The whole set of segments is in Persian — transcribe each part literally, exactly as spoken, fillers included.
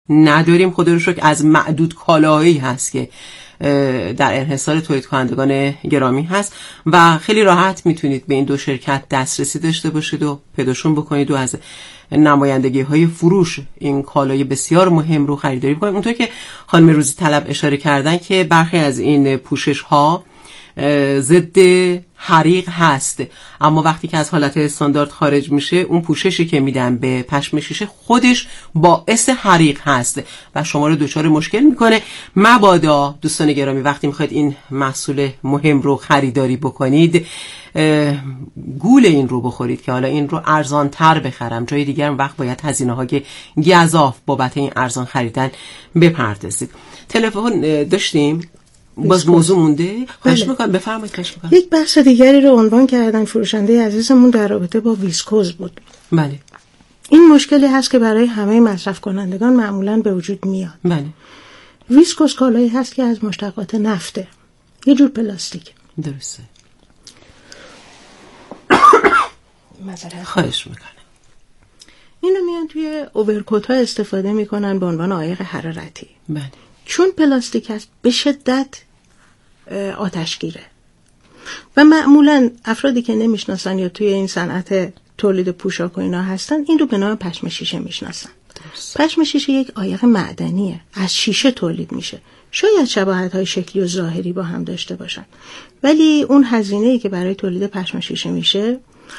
نداریم. خدا رو شکر از معدود کالاهایی هست که در انحصار تولید کنندگان گرامی هست و خیلی راحت میتونید به این دو شرکت دسترسی داشته باشید و پیداشون بکنید و از نمایندگی های فروش این کالای بسیار مهم رو خریداری بکنید. اونطور که خانم روزی طلب اشاره کردن که برخی از این پوشش ها ضد حریق هست، اما وقتی که از حالت استاندارد خارج میشه اون پوششی که میدن به پشم شیشه خودش باعث حریق هست و شما رو دچار مشکل میکنه. مبادا دوستان گرامی وقتی میخواید این محصول مهم رو خریداری بکنید گول این رو بخورید که حالا این رو ارزان تر بخرم، جای دیگر وقت باید هزینه های گزاف بابت این ارزان خریدن بپردازید. تلفن داشتیم باز موضوع مونده. خواهش میکنم بفرمایید. خواهش میکنم. یک بحث دیگری رو عنوان کردن فروشنده عزیزمون در رابطه با ویسکوز بود. بله. این مشکلی هست که برای همه مصرف کنندگان معمولاً به وجود میاد. بله. ویسکوز کالایی هست که از مشتقات نفته، یه جور پلاستیک. درسته. معذرت. خواهش میکنم. اینو میان توی اوورکوت ها استفاده میکنن به عنوان عایق حرارتی. بله. چون پلاستیک هست به شدت آتشگیره و معمولا افرادی که نمیشناسن یا توی این صنعت تولید پوشاک و اینا هستن این رو به نام پشم شیشه میشناسن. پشم شیشه یک عایق معدنیه، از شیشه تولید میشه. شاید شباهت های شکلی و ظاهری با هم داشته باشن ولی اون هزینه‌ای که برای تولید پشم شیشه میشه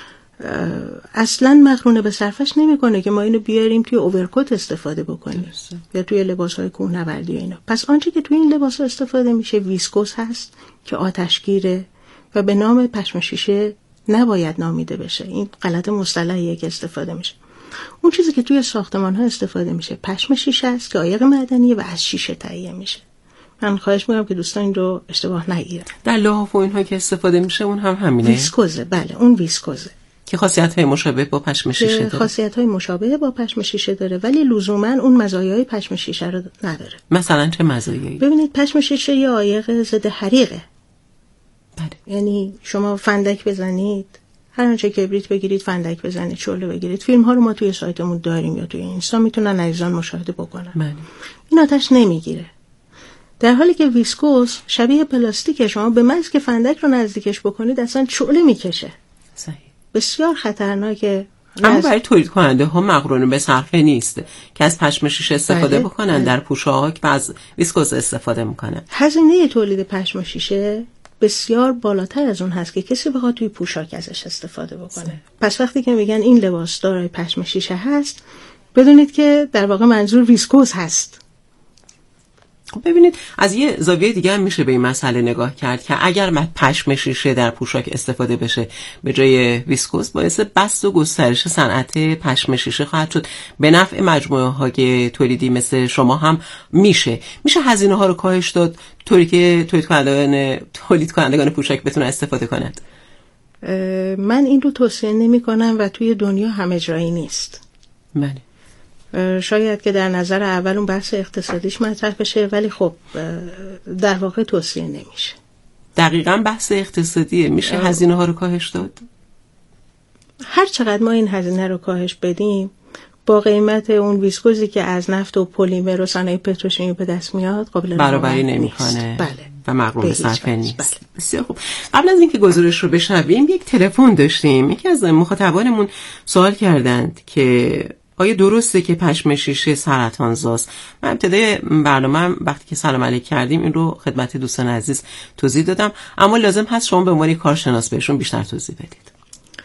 اصلا مقرونه به صرفش نمیکنه که ما اینو بیاریم توی اوورکوت استفاده بکنیم درسته. یا توی لباس‌های کوهنوردی و اینا. پس آنچه که توی این لباس‌ها استفاده میشه ویسکوز هست که آتشگیره و به نام پشم شیشه نباید نامیده بشه. این غلط مصطلحیه که استفاده میشه. اون چیزی که توی ساختمان‌ها استفاده میشه پشم شیشه است که عایق معدنیه و از شیشه تهیه میشه. من خواهش می‌کنم که دوستان این رو اشتباه نگیرن. در لحاف و اینها که استفاده میشه اون هم همینه. ویسکوزه. بله اون ویسکوزه که خاصیت‌های مشابه با پشم شیشه داره. خاصیت‌های مشابه با پشم شیشه داره ولی لزوماً اون مزایای پشم شیشه رو نداره. مثلا چه مزایایی؟ ببینید پشم شیشه یه عایق ضد حریقه. بله. یعنی شما فندک بزنید، هر آنچه کبریت بگیرید، فندک بزنید، شعله بگیرید. فیلم ها رو ما توی سایتمون داریم یا توی اینستا میتونن عزیزان مشاهده بکنن. بله. این آتش نمیگیره. در حالی که ویسکوز شبیه پلاستیکه، شما به محض که فندک رو نزدیکش بکنید اصلا شعله میکشه. صحیح. بسیار خطرناکه. اما برای تولید کننده ها مقرونه به صرفه نیست که از پشم شیشه استفاده بله. بکنن بله. در پوشاک و از ویسکوز استفاده میکنن. هزینه تولید پشم شیشه بسیار بالاتر از اون هست که کسی بخواد توی پوشاک ازش استفاده بکنه. سه. پس وقتی که میگن این لباس دارای پشم شیشه هست بدونید که در واقع منظور ویسکوز هست. ببینید از یه زاویه دیگه هم میشه به این مسئله نگاه کرد که اگر من پشم شیشه در پوشاک استفاده بشه به جای ویسکوز باعث بسط و گسترش صنعت پشم شیشه خواهد شد، به نفع مجموعه های تولیدی مثل شما هم میشه میشه هزینه ها رو کاهش داد طوری که تولید کنندگان تولید کنندگان پوشاک بتونن استفاده کنند. من این رو توصیه نمی کنم و توی دنیا هم اجرایی نیست. بله. شاید که در نظر اول اون بحث اقتصادیش مطرح بشه ولی خب در واقع توصیه نمیشه. دقیقاً بحث اقتصادیه. میشه هزینه ها رو کاهش داد؟ هر چقدر ما این هزینه رو کاهش بدیم با قیمت اون ویسکوزی که از نفت و پلیمر و صنایع پتروشیمی به دست میاد قابل برابری نمیکنه. بله. و مقرون به صرفه نیست. بله. بسیار خوب. قبل از اینکه گزارش رو بشنویم یک تلفن داشتیم. یکی از مخاطبانمون سوال کردند که آیا درسته که پشم شیشه سرطان زاست؟ من ابتدای برنامه وقتی که سلام علیک کردیم این رو خدمت دوستان عزیز توضیح دادم، اما لازم هست شما به عنوان کارشناس بهشون بیشتر توضیح بدید.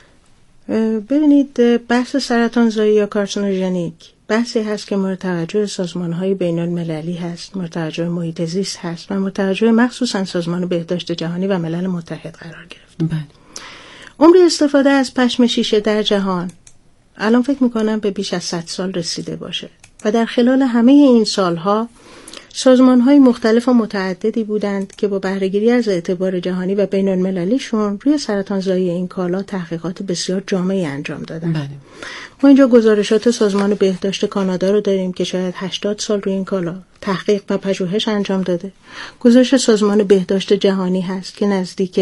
ببینید بحث سرطان زایی یا کارسینوژنیک بحثی هست که مورد توجه سازمان‌های بین‌المللی هست، مورد توجه محیط زیست هست و مورد توجه مخصوصاً سازمان بهداشت جهانی و ملل متحد قرار گرفت. بله. عمر استفاده از پشم شیشه در جهان الان فکر میکنم به بیش از صد سال رسیده باشه و در خلال همه این سالها سازمان‌های مختلف و متعددی بودند که با بهره‌گیری از اعتبار جهانی و بین‌المللیشون روی سرطان زایی این کالا تحقیقات بسیار جامعی انجام دادن. بله. ما اینجا گزارشات سازمان بهداشت کانادا رو داریم که شاید هشتاد سال روی این کالا تحقیق و پژوهش انجام داده. گزارش سازمان بهداشت جهانی هست که نزدیک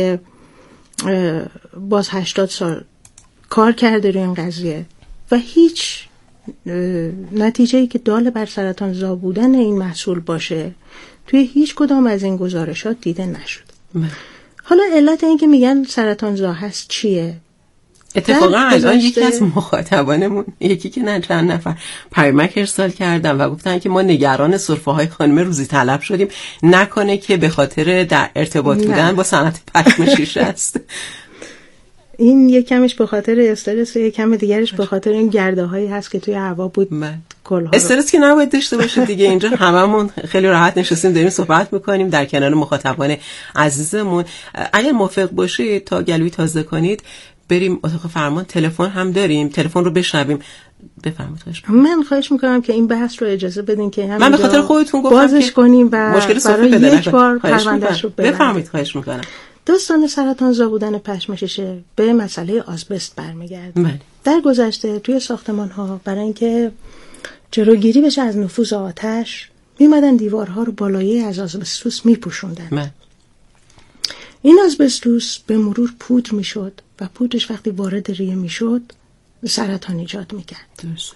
باز هشتاد سال کار کرده روی این قضیه و هیچ نتیجه‌ای که دال بر سرطان زا بودن این محصول باشه توی هیچ کدام از این گزارشات دیده نشد. من. حالا علت این که میگن سرطان زا هست چیه؟ اتفاقا الان یکی از مخاطبانمون، یکی که نه چند نفر پیامک ارسال کردن و گفتن که ما نگران سرفه‌های خانم روزی طلب شدیم، نکنه که به خاطر در ارتباط نه. بودن با صنعت پشم شیشه است. این یک کمش به خاطر استرس، یک کم دیگرش به خاطر این گرده هایی هست که توی هوا بود. کلها استرس که نباید داشته باشه دیگه. اینجا هممون خیلی راحت نشستیم داریم صحبت میکنیم در کنار مخاطبان عزیزمون. اگر موافق باشید تا گلوی تازه کنید بریم اتاق فرمان. تلفن هم داریم، تلفن رو بشنویم. بفرمایید. خواهش می‌کنم. من خواهش میکنم که این بحث رو اجازه بدین که من به خاطر خودتون گفتم بازش کنیم و مشکل برای یک بار پروندهش رو ببریم. بفرمایید. خواهش میکنم. داستان سرطان زا بودن پشم شیشه به مسئله آسبست برمیگرده. بله. در گذشته توی ساختمان ها برای اینکه جلوگیری بشه از نفوذ آتش میمدن دیوارها رو بالایی از آسبستوس میپوشوندن. بله. این آسبستوس به مرور پودر میشد و پودرش وقتی وارد ریه میشد سرطان ایجاد میکرد. درست.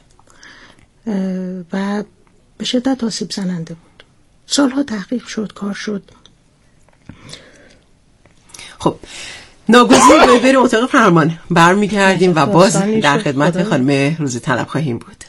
و به شدت آسیب زننده بود. سالها تحقیق شد، کار شد. خب ناگزیر به بریم اتاق فرمان برمیگردیم و باز در خدمت خانم روزی طلب خواهیم بود.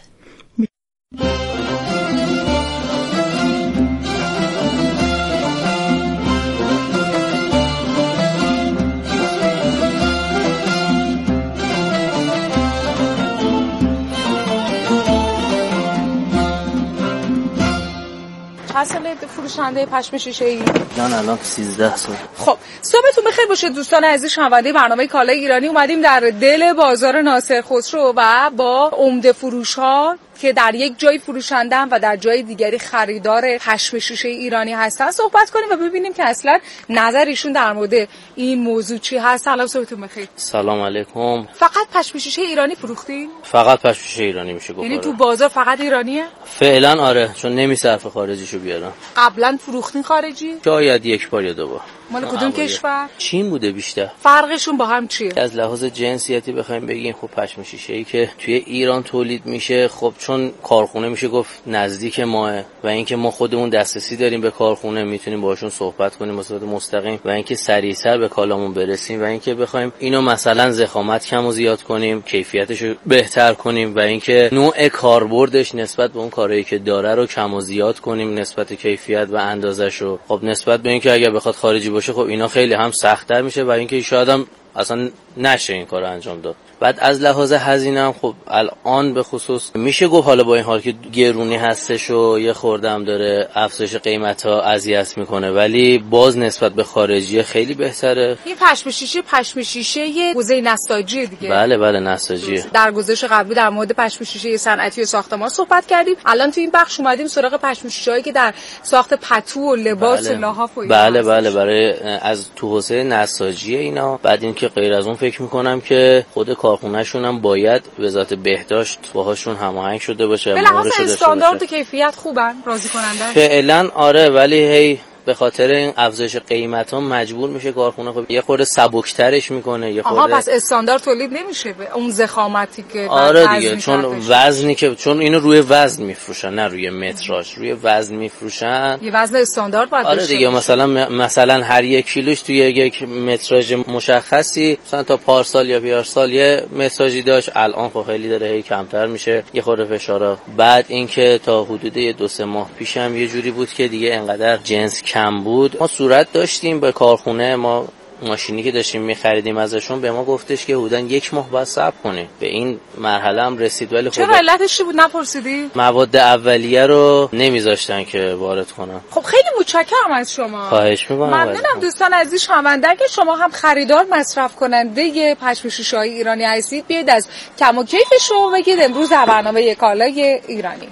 چند ساله فروشنده پشم شیشه ای؟ من الان سیزده سال. خب صبحتون بخیر باشه دوستان عزیز شنونده برنامه کالای ایرانی. اومدیم در دل بازار ناصر خسرو و با عمده فروش ها که در یک جای فروشندن و در جای دیگری خریدار پشم شیشه ایرانی هستن صحبت کنیم و ببینیم که اصلا نظر ایشون در مورد این موضوع چی هست. سلام، صبحتون بخیر. سلام علیکم. فقط پشم شیشه ایرانی فروختین؟ فقط پشم شیشه ایرانی میشه گفت. یعنی تو بازار فقط ایرانیه؟ فعلا آره، چون نمیصرف خارجیشو بیارم. قبلا فروختین خارجی؟ شاید یک بار یا دو بار. مال کدوم کشور؟ چین بوده بیشتر. فرقشون با هم چیه؟ از لحاظ جنسیتی بخوایم بگیم خب پشم شیشه‌ای که توی ایران تولید میشه خب چون کارخونه میشه گفت نزدیک ماه و اینکه ما خودمون دسترسی داریم به کارخونه میتونیم باهاشون صحبت کنیم به صورت مستقیم و اینکه سریعتر به کالامون برسیم و اینکه بخوایم اینو مثلا ضخامت کم و زیاد کنیم، کیفیتش رو بهتر کنیم و اینکه نوع کاربردش نسبت به اون کارهایی که داره رو کم و زیاد کنیم نسبت کیفیت و اندازش رو. خب نسبت به اینکه اگه بخواد خارجی باشه خب اینا خیلی هم سخت‌تر میشه و اینکه شاید هم اصلا نشه این کارو انجام داد. بعد از لحاظ هزینه هم خب الان به خصوص میشه گفت حالا با این حال که گرونی هستش و یه خورده هم داره افزایش قیمتا اذیت میکنه ولی باز نسبت به خارجی خیلی بهتره. این پشم شیشه پشم شیشه یه حوزه نساجی دیگه. بله بله نساجیه. در گزارش قبلی در مورد پشم شیشه صنعتی و ساختمان صحبت کردیم. الان تو این بخش اومدیم سراغ پشم شیشه‌ای که در ساخت پتو و لباس بله. و لحاف و بله بله برای از تو حوزه نساجی اینا. بعد اینکه غیر از اون فکر میکنم که خود کارخونه‌شون هم باید وزارت بهداشت باهاشون هماهنگ شده باشه. به لحاظ استاندارد و کیفیت خوبن، راضی کننده؟ فعلا آره، ولی هی به خاطر این افزایش قیمت ها مجبور میشه کارخونه خب یه خورده سبکترش میکنه یه خورده. آها پس استاندارد تولید نمیشه به اون ضخامتی که آره دیگه، چون وزنی که چون اینو روی وزن میفروشن نه روی متراژ، روی وزن میفروشن. یه وزن استاندارد باید آره دیگه، مثلا مثلا هر یک کیلوش توی یک متراژ مشخصی مثلا تا پارسال یا پیارسال یه متراژی داشت، الان خب خیلی داره هی کمتر میشه، یه خورده فشارا. بعد اینکه تا حدود یه دو سه ماه پیشم یه جوری بود که دیگه انقدر جنس کم بود، ما صورت داشتیم به کارخونه، ما ماشینی که داشتیم می‌خریدیم ازشون به ما گفتش که حدوداً یک ماه باید صبر کنیم. به این مرحله هم رسید. ولی خب چرا علتش چی بود نپرسیدی؟ مواد اولیه رو نمیذاشتن که وارد کنن. خب خیلی متشکرم از شما. خواهش می‌کنم. ممنونم دوستان عزیز شنونده که شما هم خریدار مصرف کننده پشم شیشه‌های ایرانی هستید، بیاید از کم و کیف شما بگید. امروز در برنامه کالای ایرانی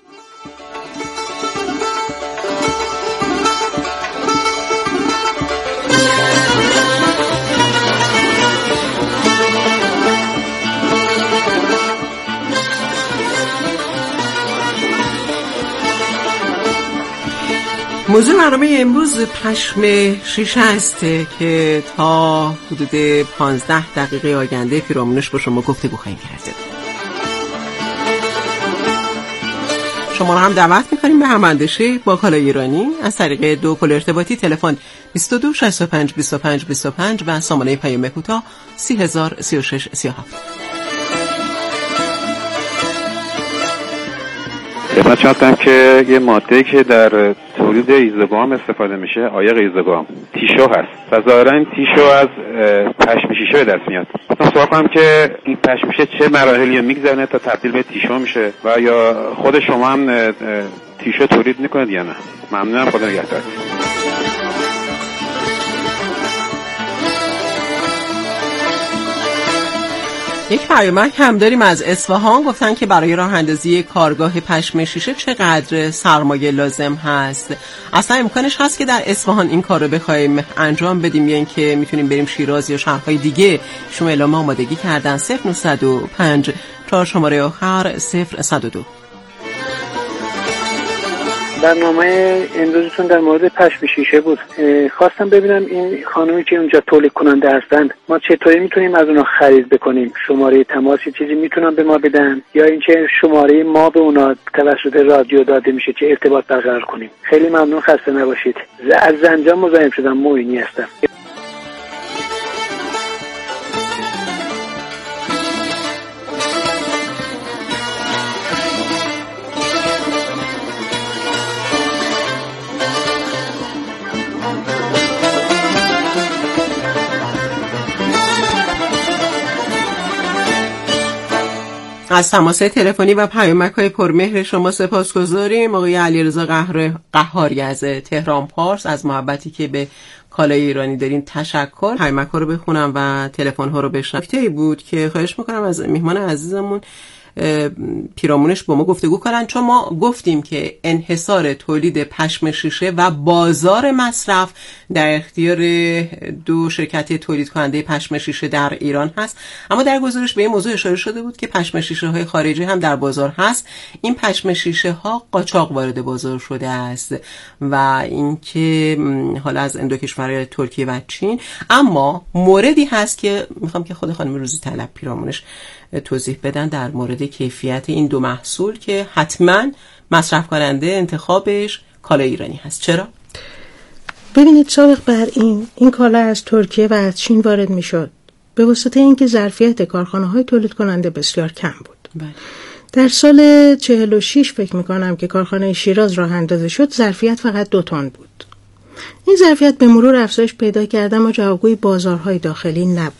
موضوع برنامه امروز پشم شیشه است که تا حدود پانزده دقیقه آینده پیرامونش با شما گفتگو خواهیم کرد. شما رو هم دعوت می‌کنیم به هماندشی با کالای ایرانی از طریق دو پل ارتباطی تلفن بیست و دو شصت و پنج بیست و پنج بیست و پنج و سامانه پیام کوتاه سی هزار سی و شش سی و هفت. خدمت شما هستم که یه ماده که در تولید ایزوگام استفاده میشه عایق ایزوگام تیشو هست و ظاهرا تیشو از پشم شیشه به دست میاد. مثلا سوال کنم که این پشم شیشه چه مراحلی میگذرونه تا تبدیل به تیشو میشه و یا خود شما هم تیشو تولید میکنید یا نه؟ ممنونم، خدا نگهدار. یک پیامک هم داریم از اصفهان. گفتن که برای راه اندازی کارگاه پشم شیشه چقدر سرمایه لازم هست؟ اصلا امکانش هست که در اصفهان این کار رو بخوایم انجام بدیم یا اینکه میتونیم بریم شیراز یا شهرهای دیگه؟ شما اعلام آمادگی کردن صفر نهصد و پنج چهار شماره آخر صفر صد و دو. برنامه امروزتون در مورد پشم شیشه بود. خواستم ببینم این خانومی که اونجا تولید کننده هستن ما چطوری میتونیم از اونا خرید بکنیم؟ شماره تماسی چیزی میتونن به ما بدن یا اینکه شماره ما به اونا توسط رادیو داده میشه که ارتباط برقرار کنیم؟ خیلی ممنون، خسته نباشید. از زنجان مزاحم شدم، معینی هستم. از تماس تلفنی و پیامک‌های پرمهر شما سپاسگزاریم. آقای علیرضا قهاری از تهران پارس، از محبتی که به کالای ایرانی دارین تشکر. پیامک‌ها رو بخونم و تلفن‌ها رو بشنوم. نکته‌ای بود که خواهش می‌کنم از میهمان عزیزمون پیرامونش با ما گفتگو کنن، چون ما گفتیم که انحصار تولید پشم شیشه و بازار مصرف در اختیار دو شرکت تولید کننده پشم شیشه در ایران هست، اما در گزارش به این موضوع اشاره شده بود که پشم شیشه های خارجی هم در بازار هست. این پشم شیشه ها قاچاق وارد بازار شده است و اینکه حالا از این دو کشور ترکیه و چین. اما موردی هست که میخوام که خود خانم روزی طلب پیرامونش توضیح بدن در مورد کیفیت این دو محصول که حتما مصرف کننده انتخابش کالای ایرانی هست. چرا؟ ببینید، سابق بر این این کالا از ترکیه و از چین وارد می شد به واسطه اینکه ظرفیت کارخانه های تولید کننده بسیار کم بود. بله. در سال چهل و شش فکر می کنم که کارخانه شیراز راه اندازی شد، ظرفیت فقط دو تن بود. این ظرفیت به مرور افزایش پیدا کرد اما جوابگوی بازارهای داخلی نبود.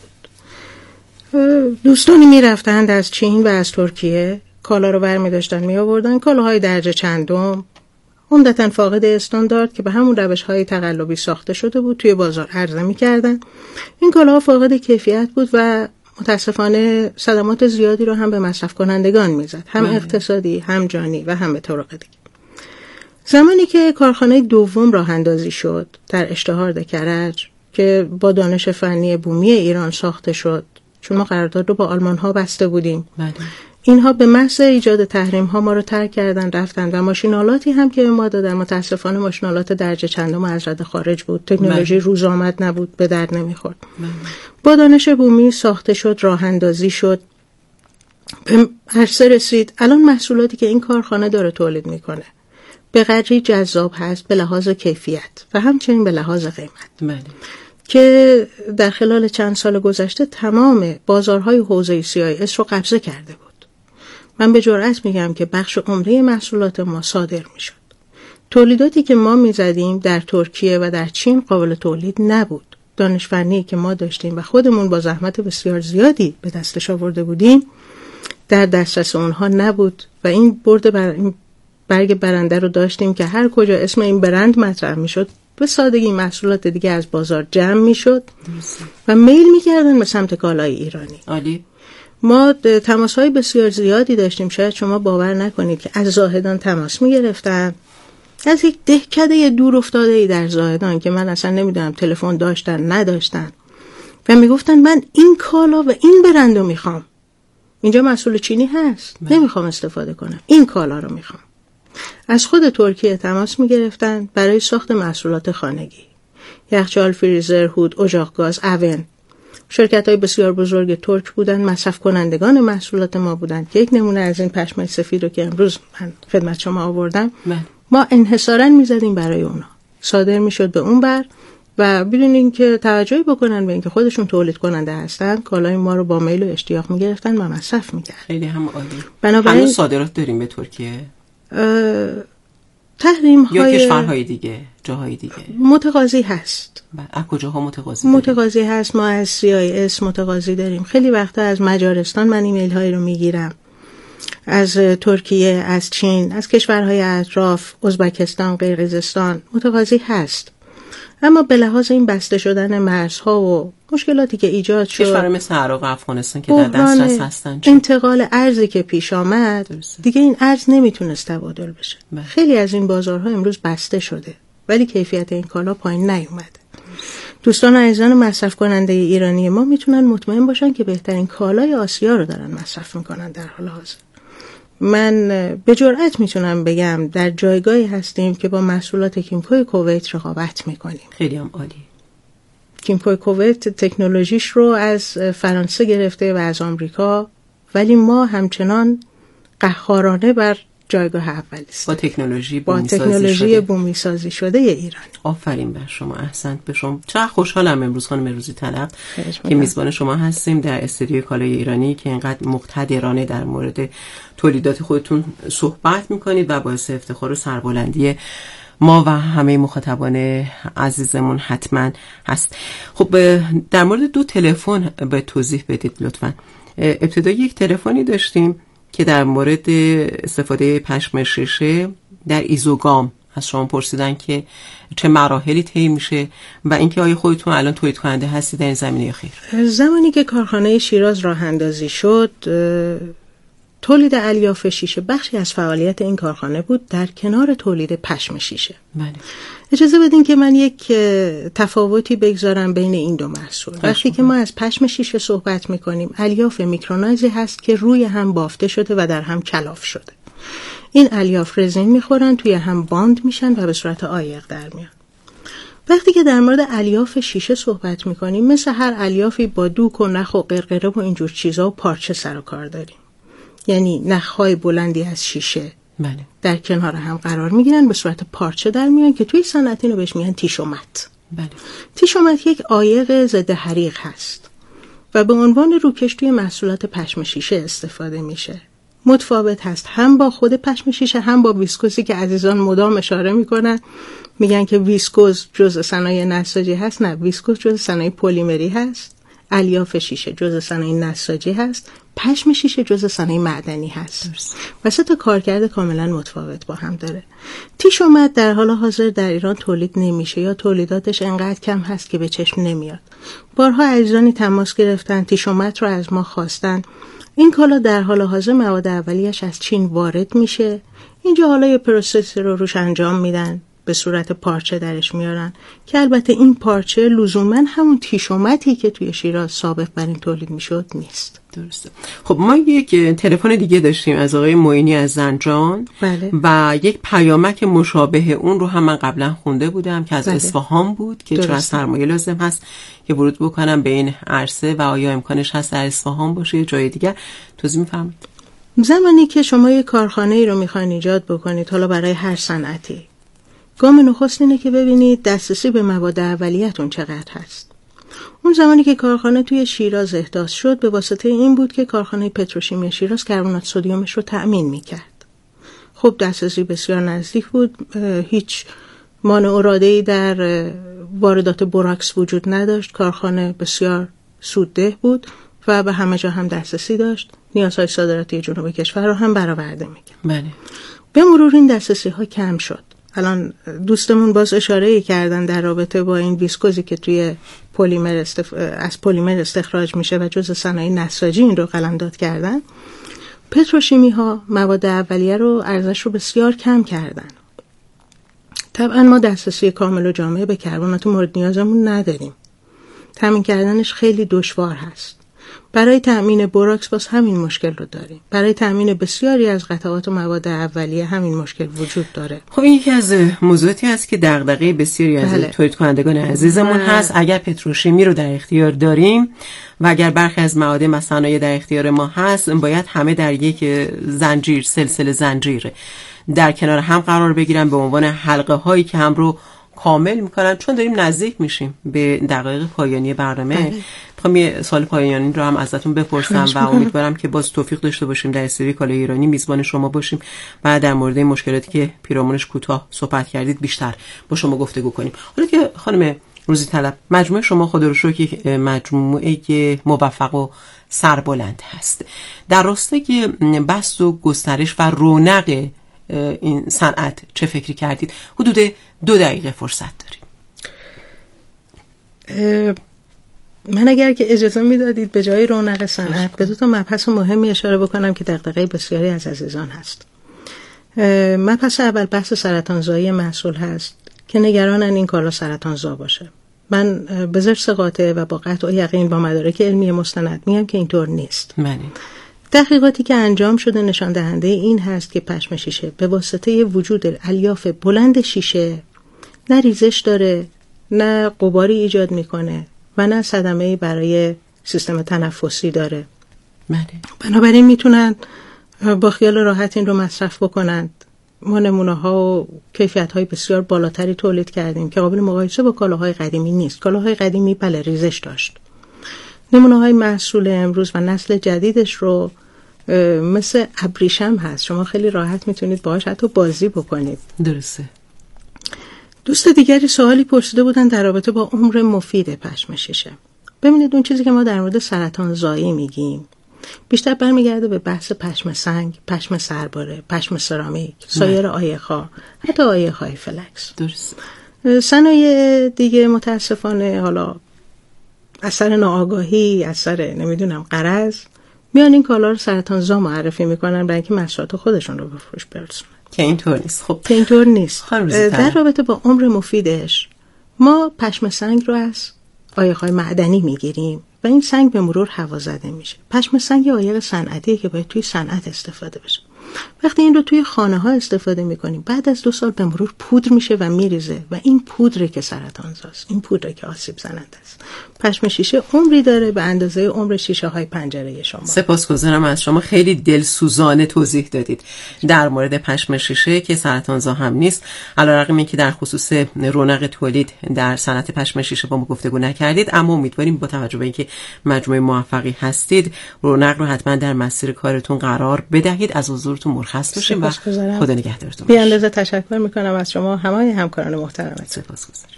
دوستانی می رفتند از چین و از ترکیه کالا رو برمی داشتن می آوردن، کالاهای درجه چندم عمدتاً فاقد استاندارد که به همون روش های تقلبی ساخته شده بود توی بازار عرضه می کردن. این کالاها فاقد کیفیت بود و متاسفانه صدمات زیادی رو هم به مصرف کنندگان می زد، هم اقتصادی هم جانی و هم به طرق دیگه. زمانی که کارخانه دوم راه اندازی شد در اشتهارد کرج که با دانش فنی بومی ایران ساخته شد، چون ما قرارداد رو با آلمان ها بسته بودیم، بله. اینها به محض ایجاد تحریم ها ما رو ترک کردن رفتن و ماشینالاتی هم که ما دادن متاسفانه ماشینالات درجه چندم از رده خارج بود، تکنولوژی بله. روز آمد نبود، به درد نمیخورد. بله. با دانش بومی ساخته شد، راه اندازی شد، به عرصه رسید. الان محصولاتی که این کارخانه داره تولید میکنه به قدری جذاب هست به لحاظ کیفیت و همچنین به لحاظ قیمت، بله. که در خلال چند سال گذشته تمام بازارهای حوزه سی آی اس رو قبضه کرده بود. من به جرئت میگم که بخش عمده محصولات ما صادر میشد. تولیداتی که ما میزدیم در ترکیه و در چین قابل تولید نبود. دانش فنی که ما داشتیم و خودمون با زحمت بسیار زیادی به دستش آورده بودیم در دسترس اونها نبود و این برد بر این برگ برنده رو داشتیم که هر کجا اسم این برند مطرح میشد به سادگی محصولات دیگه از بازار جمع میشد و میل میکردن به سمت کالای ایرانی. عالی. ما تماس‌های بسیار زیادی داشتیم، شاید شما باور نکنید که از زاهدان تماس میگرفتن، از یک دهکده دور افتاده ای در زاهدان که من اصلا نمیدونم تلفن داشتن نداشتن و میگفتن من این کالا و این برندو میخوام، اینجا محصول چینی هست نمیخوام استفاده کنم، این کالا رو میخوام. از خود ترکیه تماس میگرفتن برای ساخت محصولات خانگی، یخچال، فریزر، هود، اجاق گاز، اون شرکت‌های بسیار بزرگ ترک بودن، مصرف کنندگان محصولات ما بودن. یک نمونه از این پشمای سفید رو که امروز من خدمت شما آوردم، ما انحصاراً می‌زدیم برای اونا، صادر می‌شد به اون بر و بدون اینکه توجهی بکنن به اینکه خودشون تولید کننده هستن، کالای ما رو با میل و اشتیاق می‌گرفتن و مصرف می‌کردن. خیلی هم عالی. بنابراین هنوز صادرات داریم به ترکیه؟ تحریم های یا کشورهای دیگه، جاهای دیگه متقاضی هست. از کجاها متقاضی داریم؟ متقاضی هست. ما از سی آی اس متقاضی داریم. خیلی وقتا از مجارستان من ایمیل هایی رو میگیرم، از ترکیه، از چین، از کشورهای اطراف، ازبکستان، قرقیزستان متقاضی هست. اما به لحاظ این بسته شدن مرزها و مشکلاتی که ایجاد شد، کشور مثل عراق و افغانستان که در دسترس هستن، انتقال ارزی که پیش آمد، درسته. دیگه این ارز نمیتونست تبادل بشه. بله. خیلی از این بازارها امروز بسته شده ولی کیفیت این کالا پایین نیومده. دوستان عزیزان مصرف کننده ایرانی ما میتونن مطمئن باشن که بهترین کالای آسیا رو دارن مصرف میکنن در حال حاضر. من به جرئت میتونم بگم در جایگاهی هستیم که با محصولات کیمکوی کویت رقابت میکنیم. خیلی هم عالی. کیمکوی کویت تکنولوژیش رو از فرانسه گرفته و از آمریکا، ولی ما همچنان قهارانه بر جایگاه اولی است. با تکنولوژی با تکنولوژی بومی سازی شده ایران. آفرین بر شما، احسنت به شما. چقدر خوشحالم امروز خانم روزی طلب که میزبان شما هستیم در استودیوی کالای ایرانی که اینقدر مقتدرانه در مورد تولیدات خودتون صحبت میکنید و باعث افتخار و سربلندی ما و همه مخاطبان عزیزمون حتما هست. خب در مورد دو تلفن به توضیح بدید لطفاً. ابتدا یک تلفنی داشتیم که در مورد استفاده پشم شیشه در ایزوگام از شما پرسیدن که چه مراحلی طی میشه و اینکه آیا خودتون الان تولید کننده هستی در این زمینه یا خیر؟ زمانی که کارخانه شیراز راه اندازی شد، تولید الیاف شیشه بخشی از فعالیت این کارخانه بود در کنار تولید پشم شیشه. بله. اجازه بدین که من یک تفاوتی بگذارم بین این دو محصول. وقتی که ما از پشم شیشه صحبت میکنیم، الیاف میکرونایزی هست که روی هم بافته شده و در هم کلاف شده. این الیاف رزین میخورن، توی هم باند میشن و به صورت عایق در میان. وقتی که در مورد الیاف شیشه صحبت میکنیم، مثل هر الیافی با دوک و نخ و قرقره و اینجور چیزا و پارچه سر و کار داریم. یعنی نخهای بلندی از شیشه بله. در کنار هم قرار میگیرن، به صورت پارچه در میان که توی صنعت اینو بهش میگن تیشومت. بله. تیشومت یک عایق ضد حریق هست و به عنوان روکش توی محصولات پشم شیشه استفاده میشه. متفاوت هست هم با خود پشم شیشه هم با ویسکوزی که عزیزان مدام اشاره میکنن، میگن که ویسکوز جزء صنایع نساجی هست. نه، ویسکوز جزء صنایع پلیمری هست. الیاف شیشه جزء صنایع نساجی هست. پشم شیشه جزء صنایع معدنی هست. و سه تا کارکرد کاملا متفاوت با هم داره. تیشومت در حال حاضر در ایران تولید نمیشه یا تولیداتش انقدر کم هست که به چشم نمیاد. بارها عزیزانی تماس گرفتن، تیشومت رو از ما خواستن. این کالا در حال حاضر مواد اولیه‌اش از چین وارد میشه. اینجا حالا یه پروسسی رو روش انجام میدن، به صورت پارچه درش میارن که البته این پارچه لزوما همون تیشومتی که توی شیراز سابق بر این تولید میشد نیست. درسته. خب ما یک تلفن دیگه داشتیم از آقای معینی از زنجان. بله. و یک پیامک مشابه اون رو هم من قبلا خونده بودم که از بله. اصفهان بود که چرا سرمایه لازم هست که ورود بکنم به این عرصه و آیا امکانش هست در اصفهان باشه یا جای دیگر. توضیح می‌فرمایید؟ زمانی که شما یک کارخانه ای رو می‌خواید ایجاد بکنید، حالا برای هر صنعتی، گام نخست اینه که ببینید دسترسی به مواد اولیه‌تون چقدر هست. اون زمانی که کارخانه توی شیراز احداث شد، به واسطه این بود که کارخانه پتروشیمی شیراز کربنات سدیمش رو تأمین میکرد. خب دسترسی بسیار نزدیک بود، هیچ مانع و راده‌ای در واردات بوراکس وجود نداشت. کارخانه بسیار سودده بود و به همه جا هم دسترسی داشت. نیازهای صادراتی جنوب کشور رو هم برآورده میکرد. بله. به مرور این دسترسی ها کم شد. الان دوستمون باز اشاره کردن در رابطه با این ویسکوزی که توی پلیمر استف... از پلیمر استخراج میشه و جزء صنایع نساجی این رو قلمداد کردن. پتروشیمی ها مواد اولیه رو ارزش رو بسیار کم کردن. طبعا ما دسترسی کامل و جامع به کربنات مورد نیازمون نداریم. تامین کردنش خیلی دشوار هست. برای تأمین بوراکس باز همین مشکل رو داریم. برای تأمین بسیاری از قطعات و مواد اولیه همین مشکل وجود داره. خب این یکی از موضوعاتی است که دغدغه بسیاری از بله. تولید کنندگان عزیزمون بله. هست. اگر پتروشیمی رو در اختیار داریم و اگر برخی از مواد مصنوعی در اختیار ما هست، باید همه در یک زنجیر، سلسله زنجیر در کنار هم قرار بگیرن به عنوان حلقه هایی که هم رو کامل میکنن. چون داریم نزدیک میشیم به دقایق پایانی برنامه، میخوام یه سوال پایانی رو هم ازتون بپرسم و امیدوارم که باز توفیق داشته باشیم در استودیوی کالای ایرانی میزبان شما باشیم و در مورد مشکلاتی که پیرامونش کوتاه صحبت کردید بیشتر با شما گفتگو کنیم. حالا که خانم روزی طلب، مجموعه شما خدا رو شکر که مجموعه موفق و سربلند هست. در راستای بسط و گسترش و رونق این صنعت چه فکری کردید؟ حدود دو دقیقه فرصت داریم. من اگر که اجازه میدادید به جای رونق صنعت به دو تا مبحث مهمی اشاره بکنم که دغدغه بسیاری از عزیزان هست. مبحث اول بحث سرطانزایی محصول هست که نگرانن این کالا سرطانزا باشه. من به ذرس قاطع و با قطع و یقین با مدارک علمی مستند میگم که اینطور نیست. من تحقیقاتی که انجام شده نشان دهنده این هست که پشم شیشه به واسطه وجود الیاف بلند شیشه نه ریزش داره، نه غباری ایجاد میکنه و نه صدمه‌ای برای سیستم تنفسی داره. بله. بنابراین میتونن با خیال راحت این رو مصرف بکنند. ما نمونه ها و کیفیت های بسیار بالاتری تولید کردیم که قابل مقایسه با کالاهای قدیمی نیست. کالاهای قدیمی بله ریزش داشت. نمونه های محصول امروز و نسل جدیدش رو مثل ابریشم هست، شما خیلی راحت میتونید باهاش حتی بازی بکنید. درسته. دوست دیگری سوالی پرسیده بودن در رابطه با عمر مفید پشم شیشه. ببینید اون چیزی که ما در مورد سرطان زایی میگیم بیشتر برمیگرده به بحث پشم سنگ، پشم سرباره، پشم سرامیک، سایر آیخ‌ها، حتی آیخ‌های فلکس. درست. صنایع دیگه متاسفانه حالا اثر ناآگاهی، اثر نمیدونم غرض، میان این کالا رو سرطانزا معرفی میکنن برای اینکه محصولات خودشون رو به فروش برسونن. که اینطور نیست. خب که اینطور نیست. در رابطه با عمر مفیدش ما پشم سنگ رو از آیق‌های معدنی میگیریم و این سنگ به مرور هوا زده میشه. پشم سنگ یه آیق صنعتیه که باید توی صنعت استفاده بشه. وقتی این رو توی خانه ها استفاده میکنیم بعد از دو سال به مرور پودر میشه و میریزه و این پودره که سرطانزاست، این پودره که آسیب زننده است. پشم شیشه عمری داره به اندازه عمر شیشه های پنجره شما. سپاسگزارم از شما، خیلی دلسوزانه توضیح دادید در مورد پشم شیشه که سرطانزا هم نیست. علیرغم اینکه در خصوص رونق تولید در صنعت پشم شیشه با ما گفتگو نکردید، اما امیدواریم با توجه به اینکه مجموعه موفقی هستید رونق رو حتما در مسیر کارتون قرار بدهید. از حضورتون مرخص باشیم و خدا نگهدارتون. بی اندازه تشکر میکنم از شما همه همکاران محترمتون. سپاسگزارم.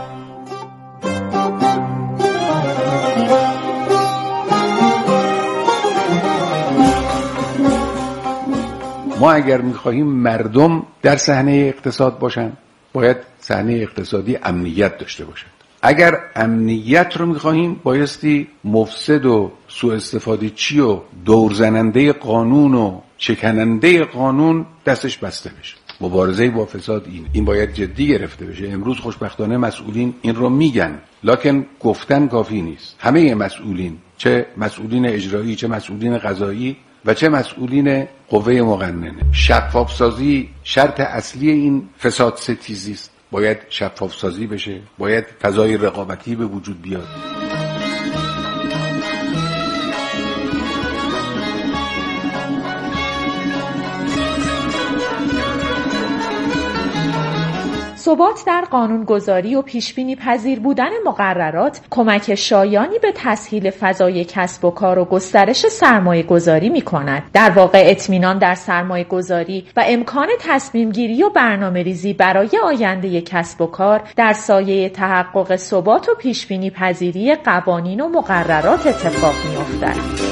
ما اگر میخواهیم مردم در صحنه اقتصاد باشن باید صحنه اقتصادی امنیت داشته باشد. اگر امنیت رو میخواهیم بایستی مفسد و سوء استفاده چی و دورزننده قانون و چکننده قانون دستش بسته بشه. مبارزه با فساد این این باید جدی گرفته بشه. امروز خوشبختانه مسئولین این رو میگن، لکن گفتن کافی نیست. همه مسئولین، چه مسئولین اجرایی، چه مسئولین قضایی و چه مسئولین قوه مقننه، شفاف سازی شرط اصلی این فساد ستیزی است. باید شفاف سازی بشه، باید فضای رقابتی به وجود بیاد. ثبات در قانونگذاری و پیشبینی پذیر بودن مقررات کمک شایانی به تسهیل فضای کسب و کار و گسترش سرمایه گذاری می کند. در واقع اطمینان در سرمایه گذاری و امکان تصمیم گیری و برنامه ریزی برای آینده کسب و کار در سایه تحقق ثبات و پیشبینی پذیری قوانین و مقررات اتفاق می افتد.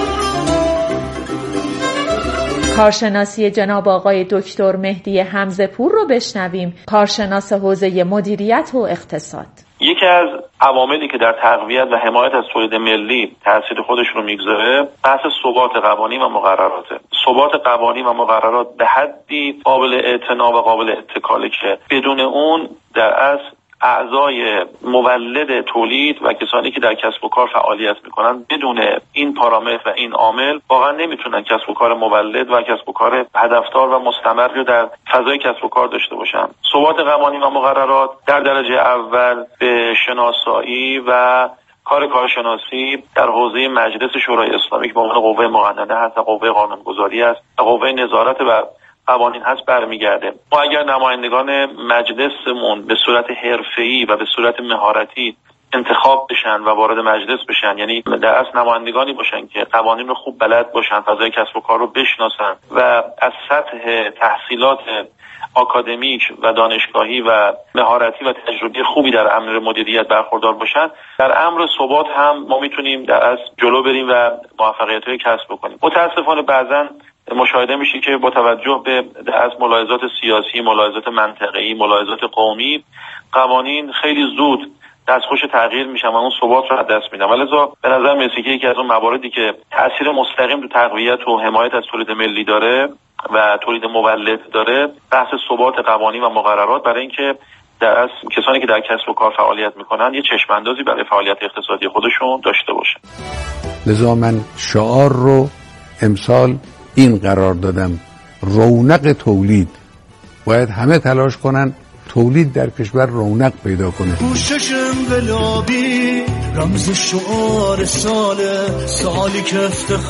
کارشناسی جناب آقای دکتر مهدی حمزه‌پور رو بشنویم، کارشناس حوزه مدیریت و اقتصاد. یکی از عواملی که در تقویت و حمایت از تولید ملی تاثیر خودش رو میگذاره بحث ثبات قوانین و مقرراته. ثبات قوانین و مقررات به حدی قابل اعتنا و قابل اتکاله که بدون اون در اصل اعضای مولد تولید و کسانی که در کسب و کار فعالیت میکنن بدون این پارامتر و این عامل واقعا نمیتونن کسب و کار مولد و کسب و کار هدفدار و مستمر رو در فضای کسب و کار داشته باشن. ثبات قوانین و مقررات در درجه اول به شناسایی و کار کارشناسی در حوزه مجلس شورای اسلامی که به عنوان قوه مقننه هست و قوه قانونگذاری است و قوه نظارت بر قوانین هست برمیگرده. ما اگر نمایندگان مجلسمون به صورت حرفه‌ای و به صورت مهارتی انتخاب بشن و وارد مجلس بشن، یعنی در اصل نمایندگانی باشن که قوانین رو خوب بلد باشن، فضای کسب و کار رو بشناسن و از سطح تحصیلات آکادمیک و دانشگاهی و مهارتی و تجربی خوبی در امر مدیریت برخوردار باشن، در امر ثبات هم ما میتونیم در اصل جلو بریم و موفقیت‌های کسب بکنیم. متاسفانه بعضا مشاهده میشه که با توجه به از ملاحظات سیاسی، ملاحظات منطقه‌ای، ملاحظات قومی، قوانین خیلی زود دستخوش تغییر میشن و اون ثبات رو از دست میدن. ولذا به نظر میاد که یکی از اون مواردی که تأثیر مستقیم تو تقویت و حمایت از تولید ملی داره و تولید مولد داره، بحث ثبات قوانین و مقررات، برای اینکه در اصل کسانی که در کسب و کار فعالیت میکنن یه چشم اندازی برای فعالیت اقتصادی خودشون داشته باشن. لذا من شعار رو امسال این قرار دادم: رونق تولید. باید همه تلاش کنن تولید در کشور رونق پیدا کنه. کوشش انقلابی رمز شعار ساله، سالی که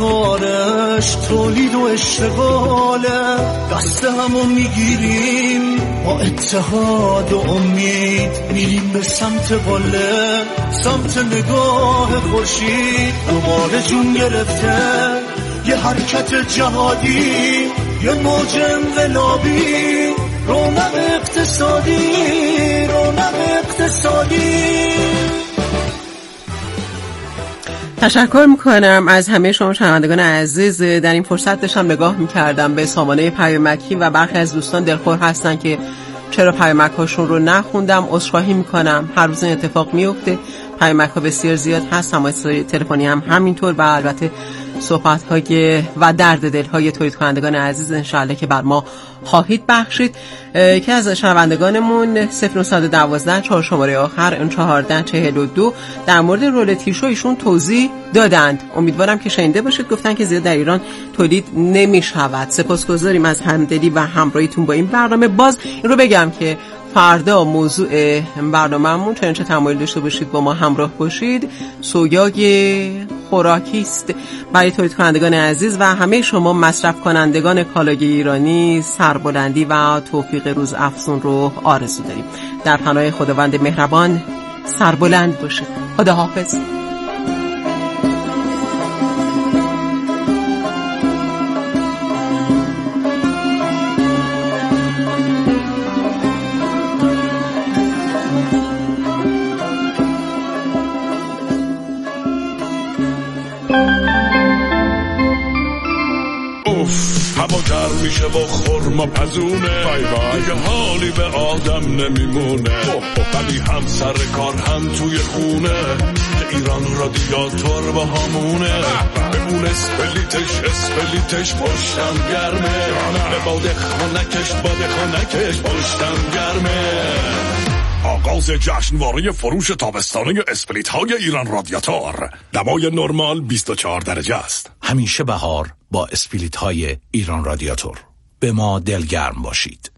افتخارش تولید و اشتغاله. دست همو میگیریم با اتحاد و امید، میریم به سمت باله، سمت نگاه خورشید. دوباره جون گرفته یه حرکت جهادی، یه موج انقلابی، رونق اقتصادی، رونق اقتصادی. تشکر میکنم از همه شما شنوندگان عزیز. در این فرصت داشتم نگاه میکردم به سامانه پیامکی و برخی از دوستان دلخور هستن که چرا پیامک هاشون رو نخوندم. عذرخواهی میکنم، هر روز این اتفاق میفته، پیامک ها بسیار زیاد هست، تماس تلفنی هم همینطور و البته صحبت های و درد دل های تولید کنندگان عزیز انشاءالله که بر ما خواهید بخشید. که از شنوندگانمون صفر نه یک دو چهار شماره آخر اون چهارده چهل و دو در مورد رول تیشو ایشون توضیح دادند. امیدوارم که شنیده باشید. گفتن که زیاد در ایران تولید نمی شود. سپاسگزاریم از همدلی و همراهیتون با این برنامه. باز این رو بگم که فردا موضوع برنامه‌مون، چنانچه تمایل داشته باشید با ما همراه باشید، سویای خوراکی است برای تولید کنندگان عزیز و همه شما مصرف کنندگان کالای ایرانی. سربلندی و توفیق روز افزون رو آرزو داریم. در پناه خداوند مهربان سربلند باشید. خداحافظ. هوا گرم میشه و خورما پزونه، دیگه حالی به آدم نمیمونه. ولی هم سر کار هم توی خونه، ایران رادیاتور با همونه. بمون اسپلیتش اسپلیتش پشتم گرمه، به باده خانکش باده خانکش پشتم گرمه. آغاز جشنواره فروش تابستانه اسپلیت های ایران رادیاتور. دمای نرمال بیست و چهار درجه است. همیشه بهار با اسپلیت های ایران رادیاتور. به ما دلگرم باشید.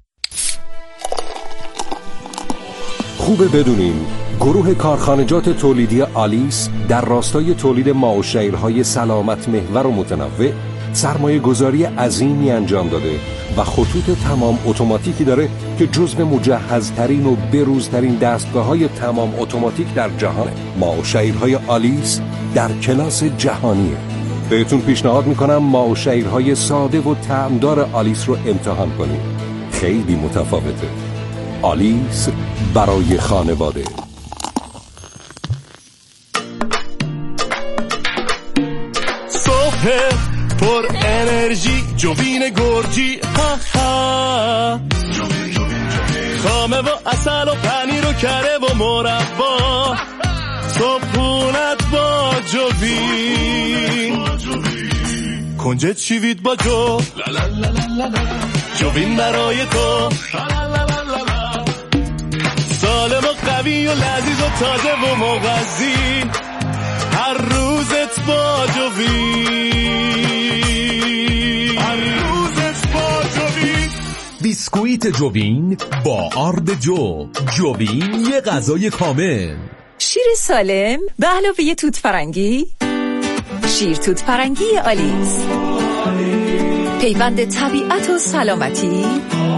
خوبه بدونین گروه کارخانجات تولیدی آلیس در راستای تولید ماوشیرهای سلامت محور و متنوع سرمایه گذاری عظیمی انجام داده و خطوط تمام اتوماتیکی داره که جزو مجهزترین و بروزترین دستگاه‌های تمام اتوماتیک در جهانه. ماوشیرهای آلیس در کلاس جهانیه. بهتون پیشنهاد میکنم ماوشیرهای ساده و طعمدار آلیس رو امتحان کنید. خیلی متفاوته. آلیس برای خانواده. صبح پر انرژی جوین گرجی، ها ها، خامه و اصل و پنیر و کره و مربا، صبحونت با جوین، کنجد شیوید با جو، جوین برای تو، سالم و قوی و لذیذ و تازه و مغذی، هر روزت با جوین، هر روزت با جوین. بیسکویت جوین با آرد جو. جوین یه غذای کامل. شیر سالم به علاوه توت فرنگی. شیر توت فرنگی آلیس، پیوند طبیعت و سلامتی